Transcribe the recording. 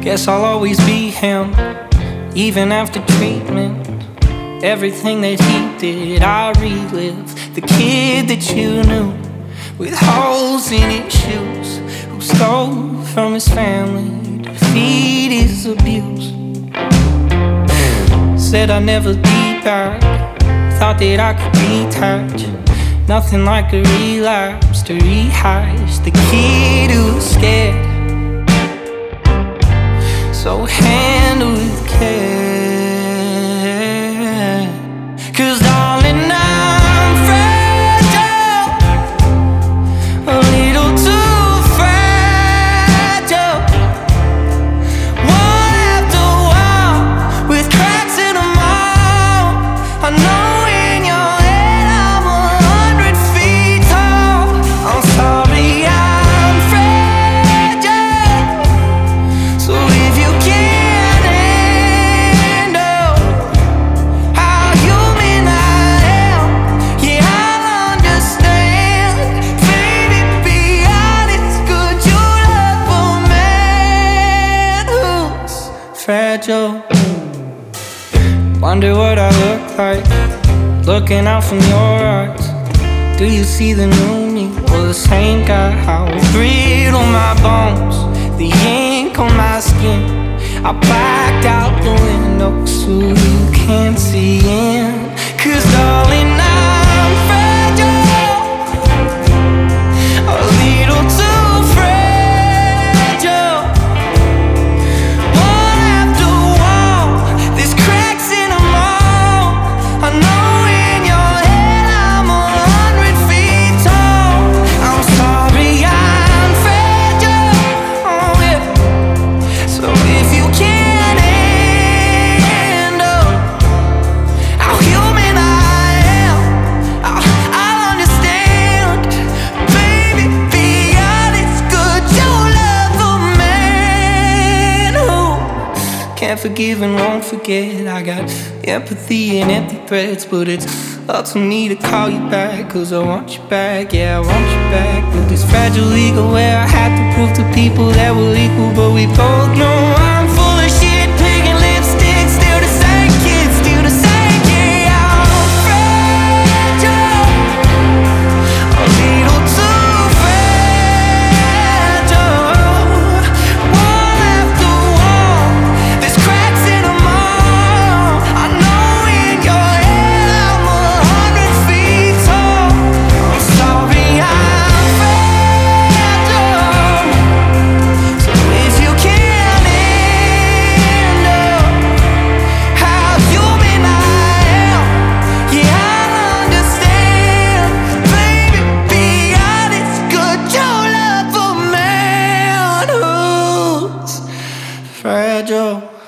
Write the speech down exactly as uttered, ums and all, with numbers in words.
Guess I'll always be him, even after treatment. Everything that he did, I relive. The kid that you knew, with holes in his shoes, who stole from his family to feed his abuse. Said I'd never be back, thought that I could detach. Nothing like a relapse to rehash. The kid who was scared, so handle with care. 'Cause darling, I'm fragile, a little too fragile. One after one, with cracks in them all. I know in your head I'm a hundred feet tall. I'm sorry, I'm fragile. So if you can't handle how human I am, yeah, I'll understand. Baby, be honest, could you love a man who's fragile? Wonder what I look like, looking out from your eyes. Do you see the new me, or the same guy? How brittle my bones, the ink on my skin. I blacked out the window so you can't see in. 'Cause darling, I'm fragile, a little too fragile. One after one, there's cracks in them all. I know in your head I'm a hundred feet tall. I'm sorry, I'm fragile, oh yeah. So if you can't handle how human I am, I'll, I'll understand. Baby, be honest, could you love a man who can't forgive and won't forget? I got empathy and empty threats, but it's up to me to call you back. 'Cause I want you back, yeah, I want you back. With this fragile ego where I had to prove to people that we're equal, but we both know I'm full of shit, pig and lipstick, still the same kid, still the same kid. I'm fragile, a little too fragile. One after one, there's cracks in them all. I know in your head I'm a hundred feet tall. I'm sorry, I'm fragile. So if you can't handle how human I am, yeah, I'll understand. Baby, be honest, could you love a man who's fragile?